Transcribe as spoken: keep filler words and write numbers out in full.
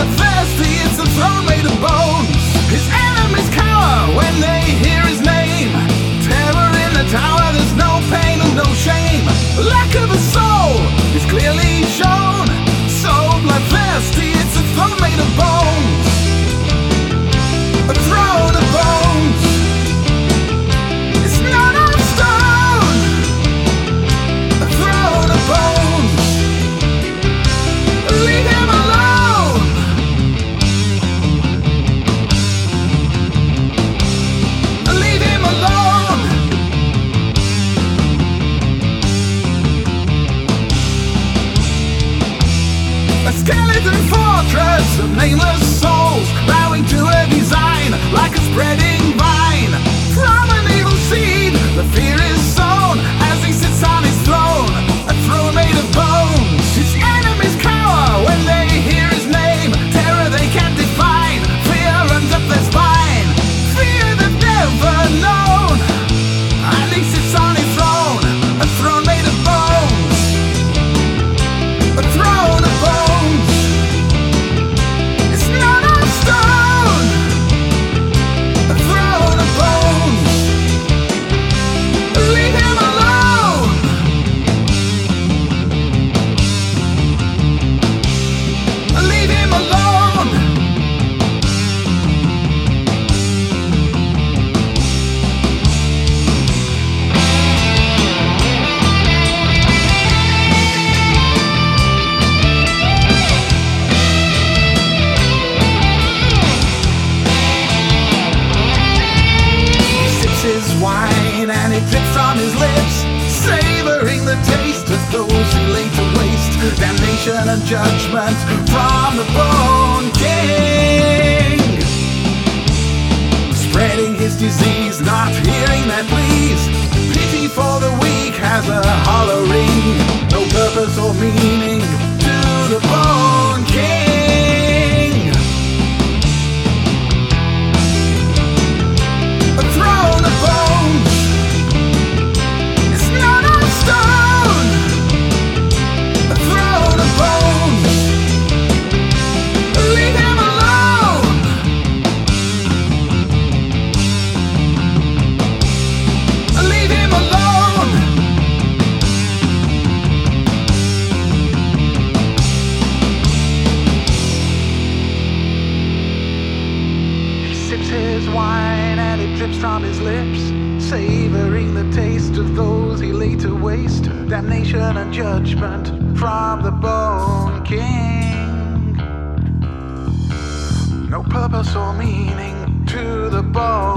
bloodthirsty, it's a throne made of bones. His enemies cower when they hear his name. Terror in the tower, there's no pain and no shame. Lack of a soul is clearly shown. So bloodthirsty, it's a throne made of bones. A throne of bones. It's not of stone. A throne of bones. Leave him alone. Leave him alone. A skeleton fortress of nameless souls, bowing to a design like a spreading vine. From an evil seed, the fear is sown as he sits on his throne, a throne made of bones. His enemies cower when they hear his name. Terror they can't define, fear runs up their spine. Fear they've never known, and he sits on his throne, a throne made of bones. A throne of bones. It's not of stone. A throne of bones. Leave him alone. Leave him alone. He sips his wine and it drips from his lips, savoring the taste of those he laid to waste. Damnation and judgment from the Bone King. Spreading his disease, not hearing their pleas. Pity for the weak has a hollow ring. No purpose or meaning to the Bone King. A throne of bones. It's not of stone. A throne of bones. Leave him alone. Leave him alone. He sips his wine and it drips from his lips, savoring the taste of those he laid to waste. Damnation and judgment from the Bone King. No purpose or meaning to the Bone